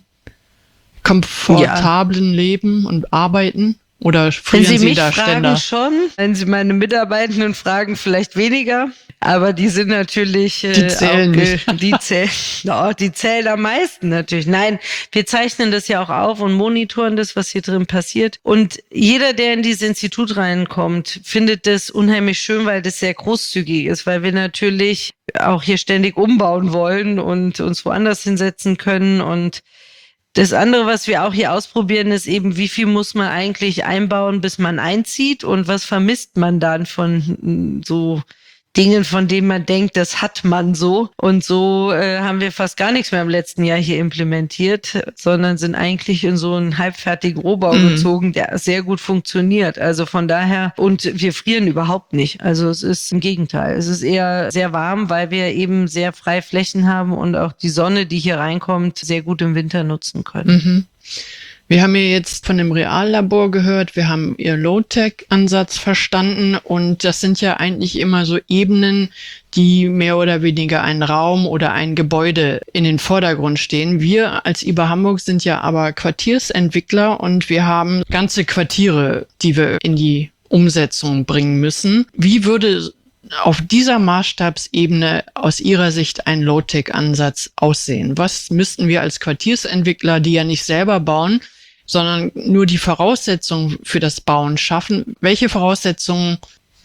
komfortablen Leben und Arbeiten? Oder frieren Wenn Sie mich da fragen, Ständer? schon. Wenn Sie meine Mitarbeitenden fragen, vielleicht weniger. Aber die sind natürlich die zählen nicht. Die zählen am meisten natürlich. Nein, wir zeichnen das ja auch auf und monitoren das, was hier drin passiert. Und jeder, der in dieses Institut reinkommt, findet das unheimlich schön, weil das sehr großzügig ist, weil wir natürlich auch hier ständig umbauen wollen und uns woanders hinsetzen können. Und das andere, was wir auch hier ausprobieren, ist eben, wie viel muss man eigentlich einbauen, bis man einzieht und was vermisst man dann von so Dingen, von denen man denkt, das hat man so. Und so haben wir fast gar nichts mehr im letzten Jahr hier implementiert, sondern sind eigentlich in so einen halbfertigen Rohbau gezogen, der sehr gut funktioniert. Also von daher, und wir frieren überhaupt nicht. Also es ist im Gegenteil. Es ist eher sehr warm, weil wir eben sehr freie Flächen haben und auch die Sonne, die hier reinkommt, sehr gut im Winter nutzen können. Wir haben ja jetzt von dem Reallabor gehört, wir haben Ihr Low-Tech-Ansatz verstanden und das sind ja eigentlich immer so Ebenen, die mehr oder weniger einen Raum oder ein Gebäude in den Vordergrund stehen. Wir als IBA Hamburg sind ja aber Quartiersentwickler und wir haben ganze Quartiere, die wir in die Umsetzung bringen müssen. Wie würde auf dieser Maßstabsebene aus Ihrer Sicht ein Low-Tech-Ansatz aussehen? Was müssten wir als Quartiersentwickler, die ja nicht selber bauen, sondern nur die Voraussetzungen für das Bauen schaffen? Welche Voraussetzungen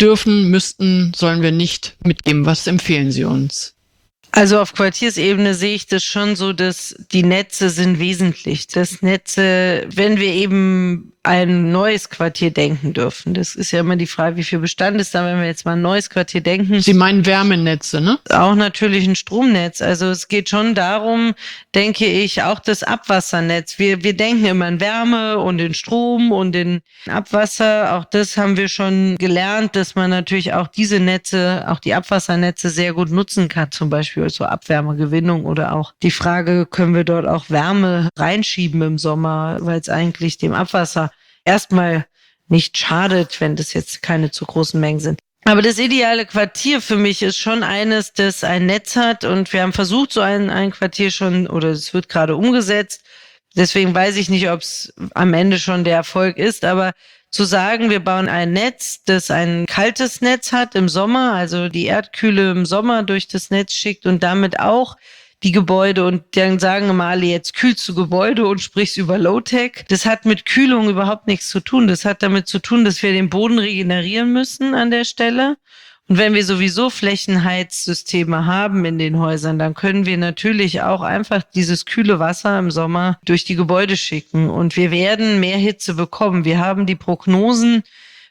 sollen wir nicht mitgeben? Was empfehlen Sie uns? Also auf Quartiersebene sehe ich das schon so, dass die Netze sind wesentlich. Das Netze, wenn wir eben ein neues Quartier denken dürfen. Das ist ja immer die Frage, wie viel Bestand ist da, wenn wir jetzt mal ein neues Quartier denken. Sie meinen Wärmenetze, ne? Auch natürlich ein Stromnetz. Also es geht schon darum, denke ich, auch das Abwassernetz. Wir denken immer in Wärme und in Strom und in Abwasser. Auch das haben wir schon gelernt, dass man natürlich auch diese Netze, auch die Abwassernetze sehr gut nutzen kann, zum Beispiel zur Abwärmegewinnung oder auch die Frage, können wir dort auch Wärme reinschieben im Sommer, weil es eigentlich dem Abwasser erstmal nicht schadet, wenn das jetzt keine zu großen Mengen sind. Aber das ideale Quartier für mich ist schon eines, das ein Netz hat, und wir haben versucht, so ein Quartier schon, oder es wird gerade umgesetzt. Deswegen weiß ich nicht, ob es am Ende schon der Erfolg ist, aber zu sagen, wir bauen ein Netz, das ein kaltes Netz hat im Sommer, also die Erdkühle im Sommer durch das Netz schickt und damit auch die Gebäude, und dann sagen immer alle, jetzt kühlst du Gebäude und sprichst über Low-Tech. Das hat mit Kühlung überhaupt nichts zu tun. Das hat damit zu tun, dass wir den Boden regenerieren müssen an der Stelle. Und wenn wir sowieso Flächenheizsysteme haben in den Häusern, dann können wir natürlich auch einfach dieses kühle Wasser im Sommer durch die Gebäude schicken. Und wir werden mehr Hitze bekommen. Wir haben die Prognosen,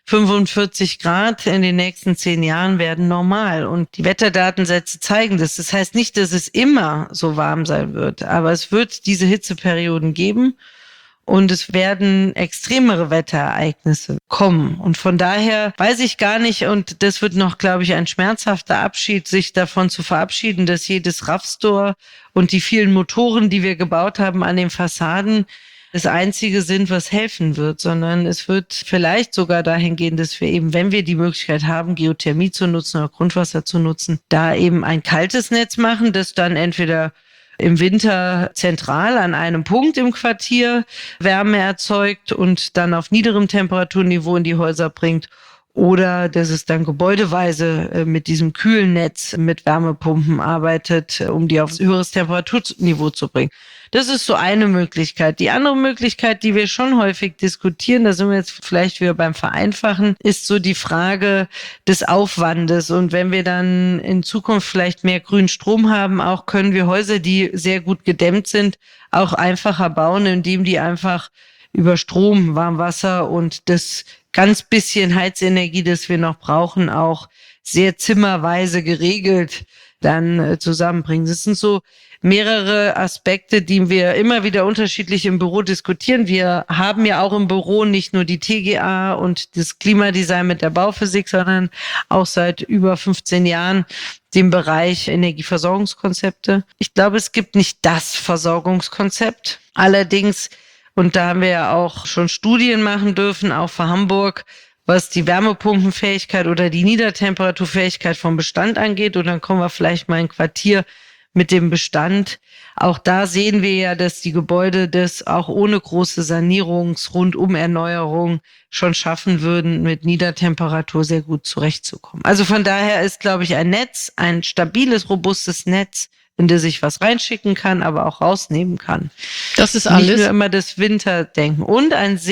45 Grad in den nächsten 10 Jahren werden normal. Und die Wetterdatensätze zeigen das. Das heißt nicht, dass es immer so warm sein wird, aber es wird diese Hitzeperioden geben. Und es werden extremere Wetterereignisse kommen. Und von daher weiß ich gar nicht, und das wird noch, glaube ich, ein schmerzhafter Abschied, sich davon zu verabschieden, dass jedes RAV-Store und die vielen Motoren, die wir gebaut haben an den Fassaden, das Einzige sind, was helfen wird, sondern es wird vielleicht sogar dahin gehen, dass wir eben, wenn wir die Möglichkeit haben, Geothermie zu nutzen oder Grundwasser zu nutzen, da eben ein kaltes Netz machen, das dann entweder im Winter zentral an einem Punkt im Quartier Wärme erzeugt und dann auf niederem Temperaturniveau in die Häuser bringt, oder dass es dann gebäudeweise mit diesem Kühlnetz mit Wärmepumpen arbeitet, um die auf höheres Temperaturniveau zu bringen. Das ist so eine Möglichkeit. Die andere Möglichkeit, die wir schon häufig diskutieren, da sind wir jetzt vielleicht wieder beim Vereinfachen, ist so die Frage des Aufwandes. Und wenn wir dann in Zukunft vielleicht mehr grünen Strom haben, auch können wir Häuser, die sehr gut gedämmt sind, auch einfacher bauen, indem die einfach über Strom, Warmwasser und das ganz bisschen Heizenergie, das wir noch brauchen, auch sehr zimmerweise geregelt dann zusammenbringen. Das sind so mehrere Aspekte, die wir immer wieder unterschiedlich im Büro diskutieren. Wir haben ja auch im Büro nicht nur die TGA und das Klimadesign mit der Bauphysik, sondern auch seit über 15 Jahren den Bereich Energieversorgungskonzepte. Ich glaube, es gibt nicht das Versorgungskonzept. Allerdings, und da haben wir ja auch schon Studien machen dürfen, auch für Hamburg, was die Wärmepumpenfähigkeit oder die Niedertemperaturfähigkeit vom Bestand angeht. Und dann kommen wir vielleicht mal in Quartier mit dem Bestand. Auch da sehen wir ja, dass die Gebäude das auch ohne große Sanierungs-Rundum-Erneuerung schon schaffen würden, mit Niedertemperatur sehr gut zurechtzukommen. Also von daher ist, glaube ich, ein Netz, ein stabiles, robustes Netz, in das ich was reinschicken kann, aber auch rausnehmen kann. Das ist alles. Nicht nur immer das Winterdenken. Und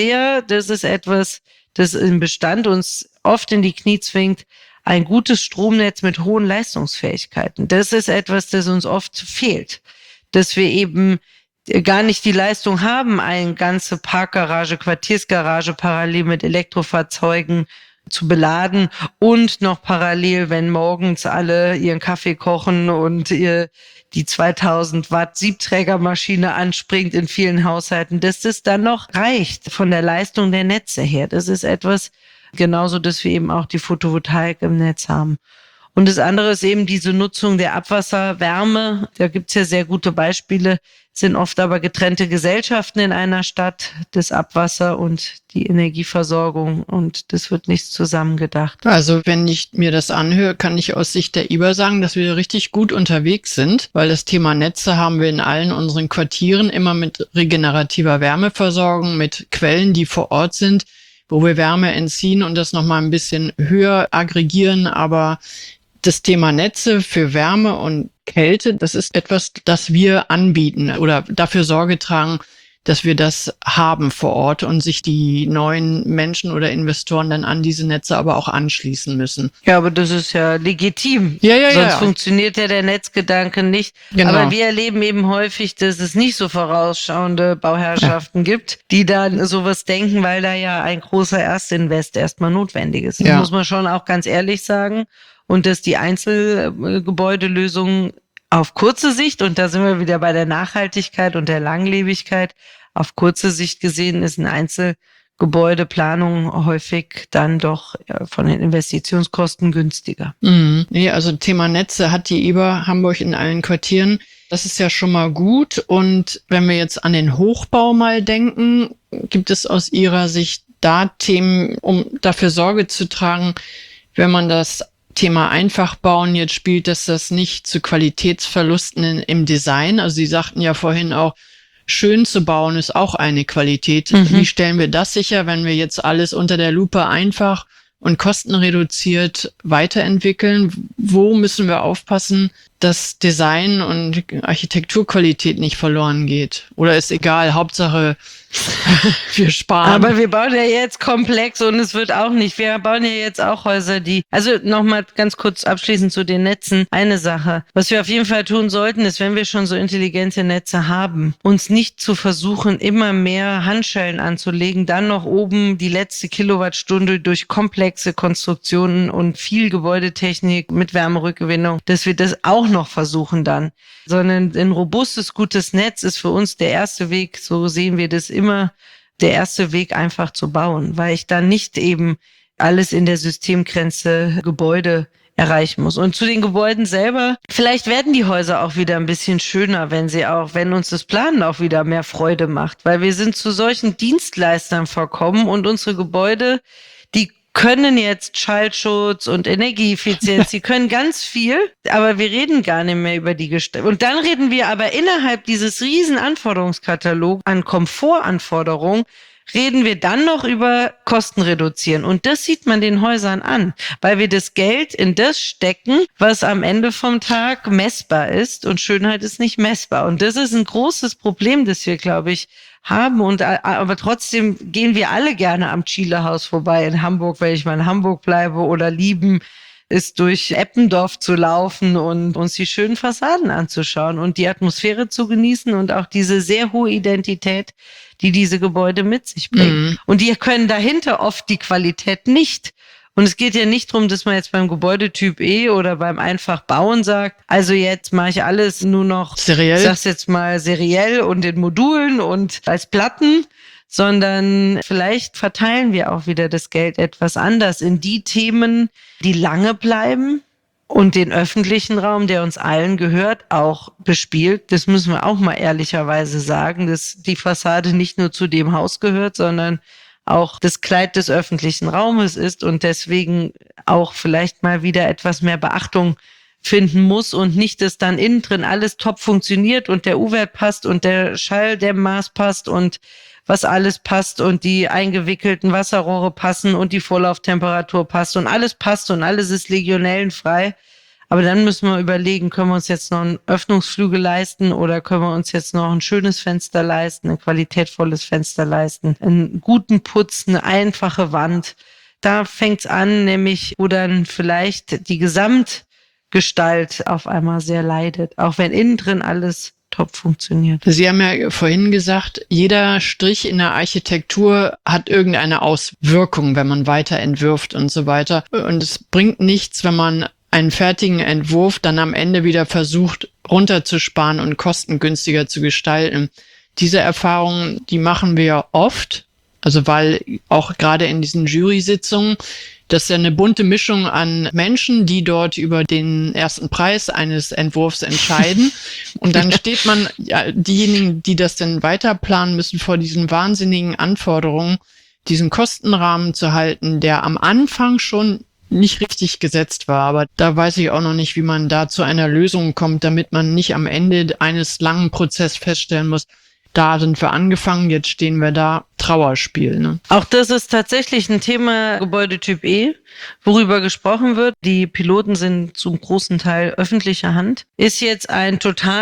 das ist etwas, das im Bestand uns oft in die Knie zwingt, ein gutes Stromnetz mit hohen Leistungsfähigkeiten. Das ist etwas, das uns oft fehlt. Dass wir eben gar nicht die Leistung haben, eine ganze Parkgarage, Quartiersgarage parallel mit Elektrofahrzeugen zu beladen und noch parallel, wenn morgens alle ihren Kaffee kochen und die 2000 Watt Siebträgermaschine anspringt in vielen Haushalten, dass das dann noch reicht von der Leistung der Netze her. Das ist etwas, genauso, dass wir eben auch die Photovoltaik im Netz haben. Und das andere ist eben diese Nutzung der Abwasserwärme. Da gibt's ja sehr gute Beispiele, sind oft aber getrennte Gesellschaften in einer Stadt, das Abwasser und die Energieversorgung, und das wird nicht zusammengedacht. Also wenn ich mir das anhöre, kann ich aus Sicht der IBA sagen, dass wir richtig gut unterwegs sind, weil das Thema Netze haben wir in allen unseren Quartieren immer mit regenerativer Wärmeversorgung, mit Quellen, die vor Ort sind, wo wir Wärme entziehen und das nochmal ein bisschen höher aggregieren. Aber das Thema Netze für Wärme und Kälte, das ist etwas, das wir anbieten oder dafür Sorge tragen, dass wir das haben vor Ort und sich die neuen Menschen oder Investoren dann an diese Netze aber auch anschließen müssen. Ja, aber das ist ja legitim. Sonst funktioniert ja der Netzgedanke nicht. Genau. Aber wir erleben eben häufig, dass es nicht so vorausschauende Bauherrschaften gibt, die dann sowas denken, weil da ja ein großer Erstinvest erstmal notwendig ist. Das muss man schon auch ganz ehrlich sagen. Und dass die Einzelgebäudelösungen auf kurze Sicht, und da sind wir wieder bei der Nachhaltigkeit und der Langlebigkeit, auf kurze Sicht gesehen ist eine Einzelgebäudeplanung häufig dann doch von den Investitionskosten günstiger. Nee, also Thema Netze hat die IBA Hamburg in allen Quartieren. Das ist ja schon mal gut. Und wenn wir jetzt an den Hochbau mal denken, gibt es aus Ihrer Sicht da Themen, um dafür Sorge zu tragen, wenn man das Thema Einfachbauen jetzt spielt, dass das nicht zu Qualitätsverlusten im Design, also Sie sagten ja vorhin auch, schön zu bauen ist auch eine Qualität. Wie stellen wir das sicher, wenn wir jetzt alles unter der Lupe einfach und kostenreduziert weiterentwickeln? Wo müssen wir aufpassen, dass Design und Architekturqualität nicht verloren geht? Oder ist egal, Hauptsache wir sparen. Aber wir bauen ja jetzt komplex und es wird auch nicht. Wir bauen ja jetzt auch Häuser, also nochmal ganz kurz abschließend zu den Netzen. Eine Sache, was wir auf jeden Fall tun sollten, ist, wenn wir schon so intelligente Netze haben, uns nicht zu versuchen, immer mehr Handschellen anzulegen, dann noch oben die letzte Kilowattstunde durch komplexe Konstruktionen und viel Gebäudetechnik mit Wärmerückgewinnung, dass wir das auch noch versuchen dann. Sondern ein robustes, gutes Netz ist für uns der erste Weg, so sehen wir das immer, der erste Weg einfach zu bauen, weil ich dann nicht eben alles in der Systemgrenze Gebäude erreichen muss. Und zu den Gebäuden selber, vielleicht werden die Häuser auch wieder ein bisschen schöner, wenn uns das Planen auch wieder mehr Freude macht, weil wir sind zu solchen Dienstleistern verkommen und unsere Gebäude, die können jetzt Schallschutz und Energieeffizienz, die können ganz viel, aber wir reden gar nicht mehr über die Gestaltung. Und dann reden wir aber innerhalb dieses riesen Anforderungskatalogs an Komfortanforderungen, reden wir dann noch über Kosten reduzieren. Und das sieht man den Häusern an, weil wir das Geld in das stecken, was am Ende vom Tag messbar ist. Und Schönheit ist nicht messbar. Und das ist ein großes Problem, das wir, glaube ich, haben. Aber trotzdem gehen wir alle gerne am Chile-Haus vorbei in Hamburg, weil ich mal in Hamburg bleibe, oder lieben ist durch Eppendorf zu laufen und uns die schönen Fassaden anzuschauen und die Atmosphäre zu genießen und auch diese sehr hohe Identität, die diese Gebäude mit sich bringen. Mhm. Und die können dahinter oft die Qualität nicht. Und es geht ja nicht darum, dass man jetzt beim Gebäudetyp E oder beim einfach Bauen sagt, also jetzt mache ich alles nur noch, seriell, ich sag's jetzt mal, seriell und in Modulen und als Platten, sondern vielleicht verteilen wir auch wieder das Geld etwas anders in die Themen, die lange bleiben und den öffentlichen Raum, der uns allen gehört, auch bespielt. Das müssen wir auch mal ehrlicherweise sagen, dass die Fassade nicht nur zu dem Haus gehört, sondern auch das Kleid des öffentlichen Raumes ist und deswegen auch vielleicht mal wieder etwas mehr Beachtung finden muss und nicht, dass dann innen drin alles top funktioniert und der U-Wert passt und der Schalldämmmaß passt und was alles passt und die eingewickelten Wasserrohre passen und die Vorlauftemperatur passt und alles ist legionellenfrei. Aber dann müssen wir überlegen, können wir uns jetzt noch einen Öffnungsflügel leisten oder können wir uns jetzt noch ein schönes Fenster leisten, ein qualitätvolles Fenster leisten, einen guten Putz, eine einfache Wand. Da fängt's an, nämlich wo dann vielleicht die Gesamtgestalt auf einmal sehr leidet, auch wenn innen drin alles top funktioniert. Sie haben ja vorhin gesagt, jeder Strich in der Architektur hat irgendeine Auswirkung, wenn man weiter entwirft und so weiter. Und es bringt nichts, wenn man einen fertigen Entwurf dann am Ende wieder versucht runterzusparen und kostengünstiger zu gestalten. Diese Erfahrungen, die machen wir oft, also weil auch gerade in diesen Jury-Sitzungen, das ist ja eine bunte Mischung an Menschen, die dort über den ersten Preis eines Entwurfs entscheiden. Und dann steht man, ja, diejenigen, die das denn weiterplanen müssen, vor diesen wahnsinnigen Anforderungen, diesen Kostenrahmen zu halten, der am Anfang schon nicht richtig gesetzt war. Aber da weiß ich auch noch nicht, wie man da zu einer Lösung kommt, damit man nicht am Ende eines langen Prozesses feststellen muss, da sind wir angefangen, jetzt stehen wir da, Trauerspiel. Ne? Auch das ist tatsächlich ein Thema Gebäudetyp E, worüber gesprochen wird. Die Piloten sind zum großen Teil öffentlicher Hand. Ist jetzt ein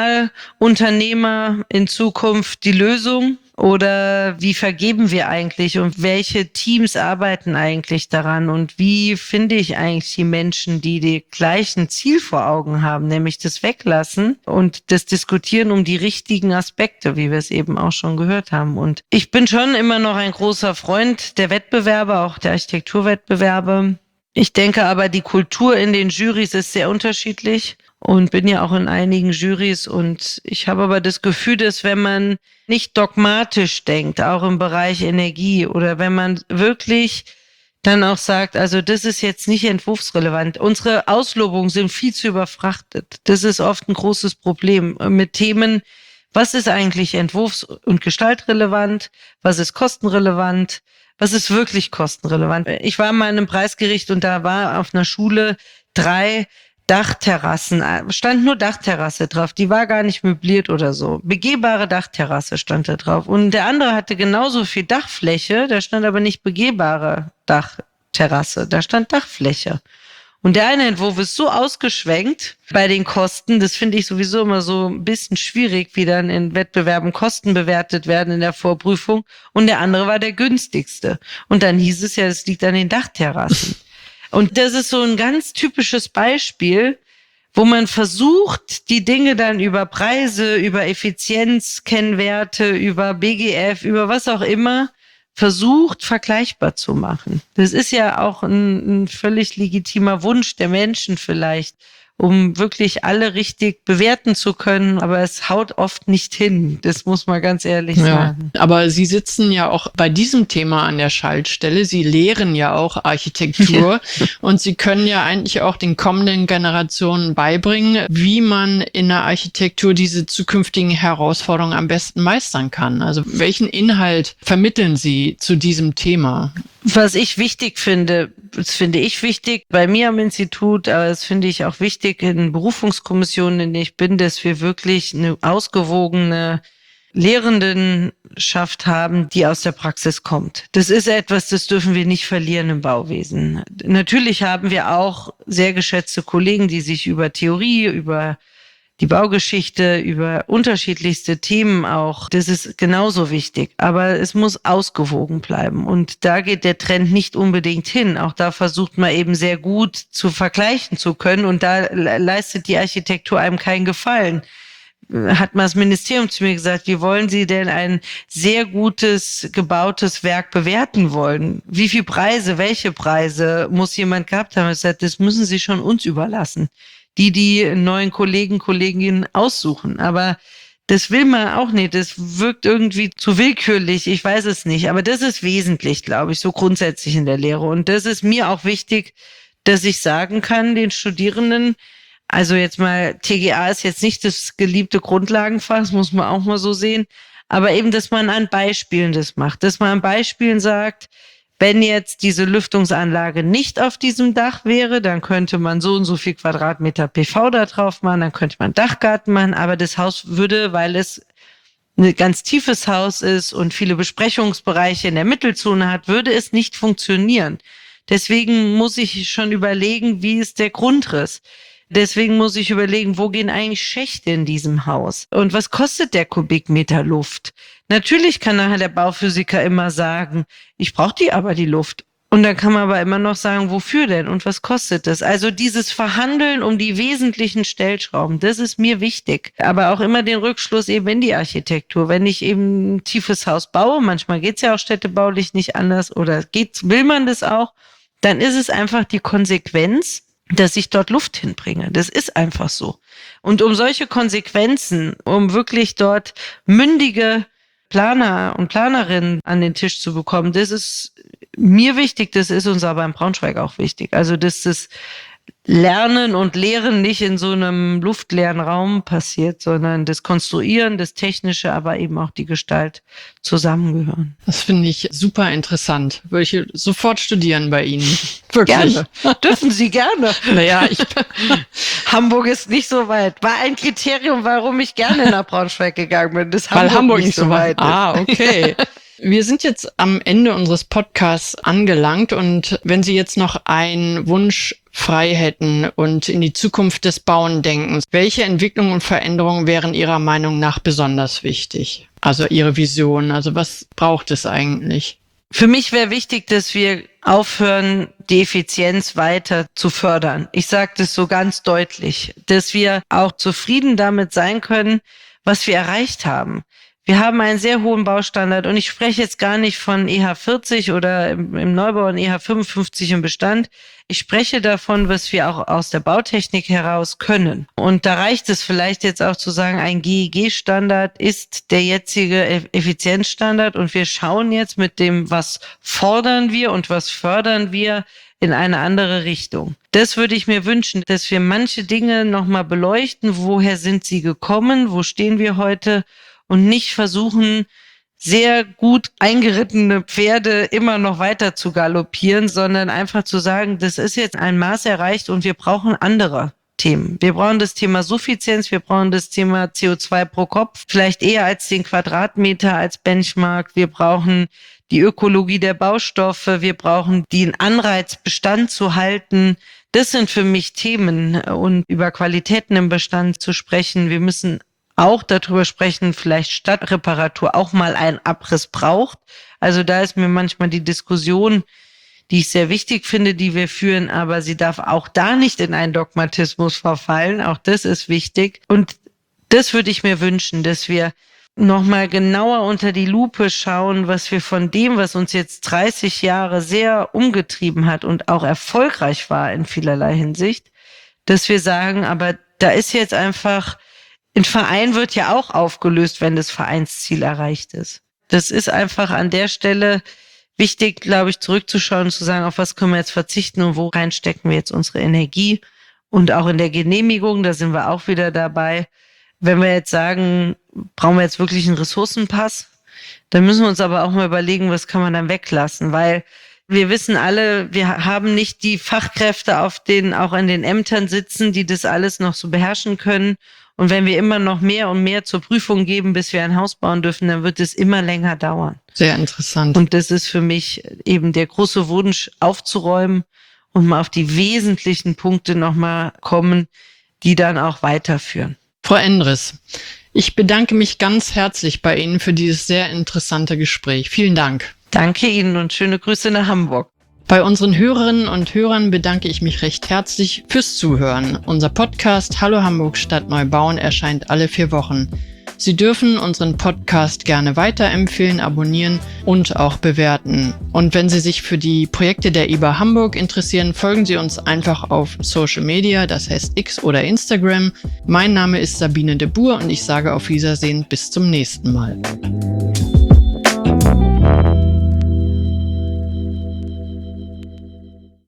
Totalunternehmer in Zukunft die Lösung? Oder wie vergeben wir eigentlich und welche Teams arbeiten eigentlich daran und wie finde ich eigentlich die Menschen, die die gleichen Ziel vor Augen haben, nämlich das Weglassen und das Diskutieren um die richtigen Aspekte, wie wir es eben auch schon gehört haben. Und ich bin schon immer noch ein großer Freund der Wettbewerbe, auch der Architekturwettbewerbe. Ich denke aber, die Kultur in den Jurys ist sehr unterschiedlich. Und bin ja auch in einigen Jurys und ich habe aber das Gefühl, dass wenn man nicht dogmatisch denkt, auch im Bereich Energie oder wenn man wirklich dann auch sagt, also das ist jetzt nicht entwurfsrelevant. Unsere Auslobungen sind viel zu überfrachtet. Das ist oft ein großes Problem mit Themen, was ist eigentlich entwurfs- und gestaltrelevant, was ist kostenrelevant, was ist wirklich kostenrelevant. Ich war mal in einem Preisgericht und da war auf einer Schule 3 Dachterrassen, stand nur Dachterrasse drauf, die war gar nicht möbliert oder so. Begehbare Dachterrasse stand da drauf. Und der andere hatte genauso viel Dachfläche, da stand aber nicht begehbare Dachterrasse, da stand Dachfläche. Und der eine Entwurf ist so ausgeschwenkt bei den Kosten, das finde ich sowieso immer so ein bisschen schwierig, wie dann in Wettbewerben Kosten bewertet werden in der Vorprüfung. Und der andere war der günstigste. Und dann hieß es ja, es liegt an den Dachterrassen. Und das ist so ein ganz typisches Beispiel, wo man versucht, die Dinge dann über Preise, über Effizienzkennwerte, über BGF, über was auch immer, versucht vergleichbar zu machen. Das ist ja auch ein völlig legitimer Wunsch der Menschen vielleicht, um wirklich alle richtig bewerten zu können. Aber es haut oft nicht hin. Das muss man ganz ehrlich sagen. Aber Sie sitzen ja auch bei diesem Thema an der Schaltstelle. Sie lehren ja auch Architektur und Sie können ja eigentlich auch den kommenden Generationen beibringen, wie man in der Architektur diese zukünftigen Herausforderungen am besten meistern kann. Also welchen Inhalt vermitteln Sie zu diesem Thema? Was ich wichtig finde, das finde ich wichtig bei mir am Institut, aber das finde ich auch wichtig in Berufungskommissionen, in denen ich bin, dass wir wirklich eine ausgewogene Lehrendenschaft haben, die aus der Praxis kommt. Das ist etwas, das dürfen wir nicht verlieren im Bauwesen. Natürlich haben wir auch sehr geschätzte Kollegen, die sich über Theorie, über die Baugeschichte, über unterschiedlichste Themen auch, das ist genauso wichtig. Aber es muss ausgewogen bleiben. Und da geht der Trend nicht unbedingt hin. Auch da versucht man eben sehr gut zu vergleichen zu können. Und da leistet die Architektur einem keinen Gefallen. Hat mal das Ministerium zu mir gesagt, wie wollen Sie denn ein sehr gutes, gebautes Werk bewerten wollen? Wie viel Preise, welche Preise muss jemand gehabt haben? Ich gesagt, das müssen Sie schon uns überlassen. Die neuen Kolleginnen aussuchen. Aber das will man auch nicht. Das wirkt irgendwie zu willkürlich. Ich weiß es nicht. Aber das ist wesentlich, glaube ich, so grundsätzlich in der Lehre. Und das ist mir auch wichtig, dass ich sagen kann, den Studierenden, also jetzt mal, TGA ist jetzt nicht das geliebte Grundlagenfach, das muss man auch mal so sehen. Aber eben, dass man an Beispielen das macht. Dass man an Beispielen sagt, wenn jetzt diese Lüftungsanlage nicht auf diesem Dach wäre, dann könnte man so und so viel Quadratmeter PV da drauf machen, dann könnte man Dachgarten machen, aber das Haus würde, weil es ein ganz tiefes Haus ist und viele Besprechungsbereiche in der Mittelzone hat, würde es nicht funktionieren. Deswegen muss ich schon überlegen, wie ist der Grundriss? Deswegen muss ich überlegen, wo gehen eigentlich Schächte in diesem Haus? Und was kostet der Kubikmeter Luft? Natürlich kann nachher der Bauphysiker immer sagen, ich brauche die Luft. Und dann kann man aber immer noch sagen, wofür denn und was kostet das? Also dieses Verhandeln um die wesentlichen Stellschrauben, das ist mir wichtig. Aber auch immer den Rückschluss eben in die Architektur. Wenn ich eben ein tiefes Haus baue, manchmal geht's ja auch städtebaulich nicht anders oder will man das auch, dann ist es einfach die Konsequenz, dass ich dort Luft hinbringe. Das ist einfach so. Und um solche Konsequenzen, um wirklich dort mündige Planer und Planerinnen an den Tisch zu bekommen, das ist mir wichtig, das ist uns aber in Braunschweig auch wichtig. Also, dass das Lernen und Lehren nicht in so einem luftleeren Raum passiert, sondern das Konstruieren, das Technische, aber eben auch die Gestalt zusammengehören. Das finde ich super interessant. Würde ich sofort studieren bei Ihnen. Wirklich. Gerne. Dürfen Sie gerne. Naja, Hamburg ist nicht so weit. War ein Kriterium, warum ich gerne nach Braunschweig gegangen bin. Das weil Hamburg nicht so weit ist. Ah, okay. Wir sind jetzt am Ende unseres Podcasts angelangt und wenn Sie jetzt noch einen Wunsch frei hätten und in die Zukunft des Bauen denken, welche Entwicklungen und Veränderungen wären Ihrer Meinung nach besonders wichtig? Also Ihre Vision, also was braucht es eigentlich? Für mich wäre wichtig, dass wir aufhören, die Effizienz weiter zu fördern. Ich sage das so ganz deutlich, dass wir auch zufrieden damit sein können, was wir erreicht haben. Wir haben einen sehr hohen Baustandard und ich spreche jetzt gar nicht von EH40 oder im Neubau und EH55 im Bestand. Ich spreche davon, was wir auch aus der Bautechnik heraus können. Und da reicht es vielleicht jetzt auch zu sagen, ein GEG-Standard ist der jetzige Effizienzstandard und wir schauen jetzt mit dem, was fordern wir und was fördern wir, in eine andere Richtung. Das würde ich mir wünschen, dass wir manche Dinge nochmal beleuchten. Woher sind sie gekommen? Wo stehen wir heute? Und nicht versuchen, sehr gut eingerittene Pferde immer noch weiter zu galoppieren, sondern einfach zu sagen, das ist jetzt ein Maß erreicht und wir brauchen andere Themen. Wir brauchen das Thema Suffizienz, wir brauchen das Thema CO2 pro Kopf, vielleicht eher als den Quadratmeter als Benchmark. Wir brauchen die Ökologie der Baustoffe, wir brauchen den Anreiz, Bestand zu halten. Das sind für mich Themen und über Qualitäten im Bestand zu sprechen. Wir müssen auch darüber sprechen, vielleicht Stadtreparatur auch mal einen Abriss braucht. Also da ist mir manchmal die Diskussion, die ich sehr wichtig finde, die wir führen, aber sie darf auch da nicht in einen Dogmatismus verfallen. Auch das ist wichtig. Und das würde ich mir wünschen, dass wir nochmal genauer unter die Lupe schauen, was wir von dem, was uns jetzt 30 Jahre sehr umgetrieben hat und auch erfolgreich war in vielerlei Hinsicht, dass wir sagen, aber da ist jetzt einfach, ein Verein wird ja auch aufgelöst, wenn das Vereinsziel erreicht ist. Das ist einfach an der Stelle wichtig, glaube ich, zurückzuschauen und zu sagen, auf was können wir jetzt verzichten und wo reinstecken wir jetzt unsere Energie. Und auch in der Genehmigung, da sind wir auch wieder dabei. Wenn wir jetzt sagen, brauchen wir jetzt wirklich einen Ressourcenpass, dann müssen wir uns aber auch mal überlegen, was kann man dann weglassen, weil wir wissen alle, wir haben nicht die Fachkräfte auch in den Ämtern sitzen, die das alles noch so beherrschen können. Und wenn wir immer noch mehr und mehr zur Prüfung geben, bis wir ein Haus bauen dürfen, dann wird es immer länger dauern. Sehr interessant. Und das ist für mich eben der große Wunsch, aufzuräumen und mal auf die wesentlichen Punkte nochmal kommen, die dann auch weiterführen. Frau Endres, ich bedanke mich ganz herzlich bei Ihnen für dieses sehr interessante Gespräch. Vielen Dank. Danke Ihnen und schöne Grüße nach Hamburg. Bei unseren Hörerinnen und Hörern bedanke ich mich recht herzlich fürs Zuhören. Unser Podcast Hallo Hamburg Stadt Neubauen erscheint alle 4 Wochen. Sie dürfen unseren Podcast gerne weiterempfehlen, abonnieren und auch bewerten. Und wenn Sie sich für die Projekte der IBA Hamburg interessieren, folgen Sie uns einfach auf Social Media, das heißt X oder Instagram. Mein Name ist Sabine de Boer und ich sage auf Wiedersehen bis zum nächsten Mal.